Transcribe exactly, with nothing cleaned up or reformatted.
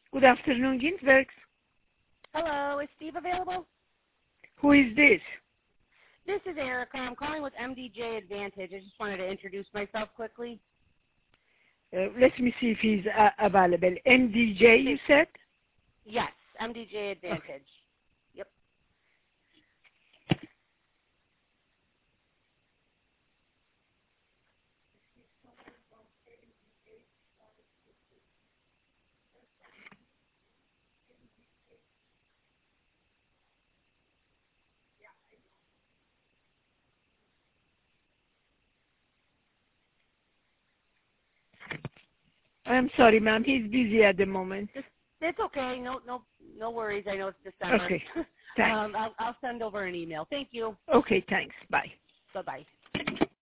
Good afternoon, Ginsbergs. Hello, is Steve available? Who is this? This is Erica. I'm calling with M D J Advantage. I just wanted to introduce myself quickly. Uh, let me see if he's uh, available. M D J, you said? Yes, M D J Advantage. Okay. Yep. I'm sorry, ma'am. He's busy at the moment. It's okay. No, no, no worries. I know it's December. Okay. Thanks. um, I'll, I'll send over an email. Thank you. Okay, thanks. Bye. Bye bye.